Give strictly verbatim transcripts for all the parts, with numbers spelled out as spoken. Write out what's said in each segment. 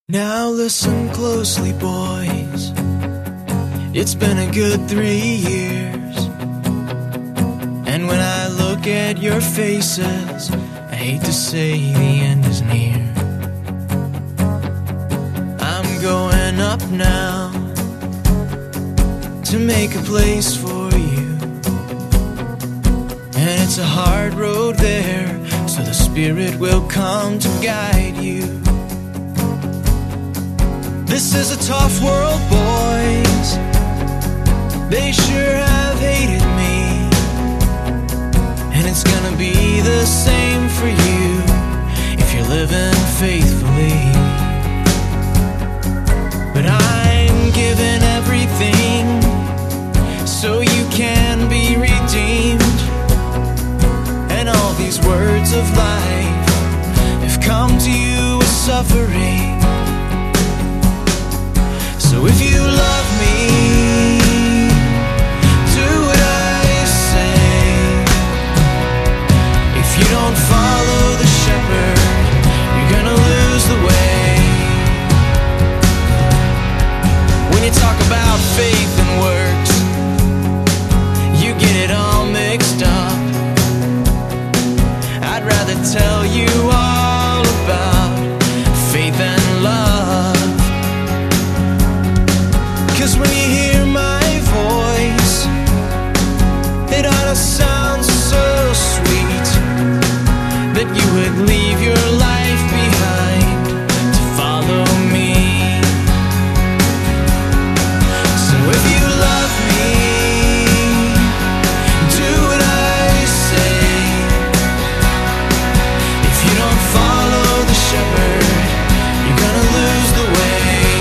Now listen closely, boys. It's been a good three years, and when I look at your faces, I hate to say the end is near. I'm going up now to make a place for you, and it's a hard road there, so the Spirit will come to guide you. This is a tough world, boys. They sure have hated me, and it's gonna be the same for you if you're living faithfully. But I'm giving everything so you can be redeemed, and all these words of life have come to you with suffering. So if you love me, do what I say. If you don't follow the shepherd, you're gonna lose the way. When you talk about faith and works, you get it all mixed up. I'd rather tell you all about faith and love. 'Cause when you hear my voice, it ought to sound so sweet that you would leave your life behind to follow me. So if you love me, do what I say. If you don't follow the shepherd, you're gonna lose the way.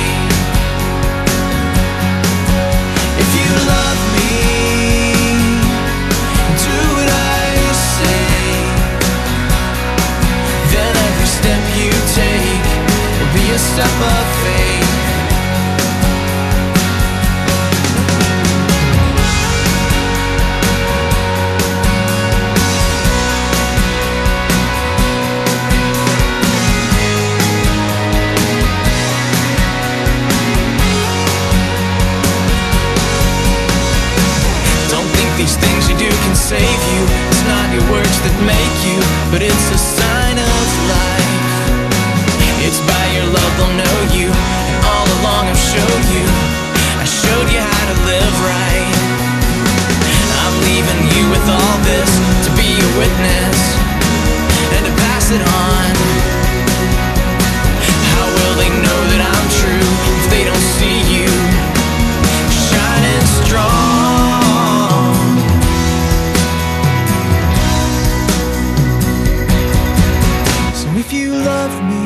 A step of faith. Don't think these things you do can save you. It's not your works that make you, but it's a sign of life. It's by your love they'll know you, and all along I've showed you. I showed you how to live right. I'm leaving you with all this to be a witness and to pass it on. How will they know that I'm true if they don't see you shining strong? So if you love me,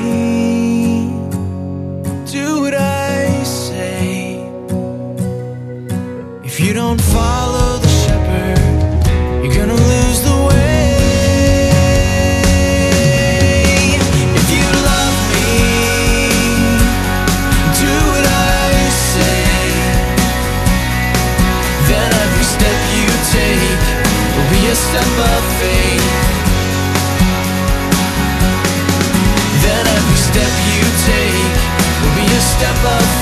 do what I say. If you don't follow the shepherd, you're gonna lose the way. If you love me, do what I say. Then every step you take will be a step of faith. Then every step you take will be a step of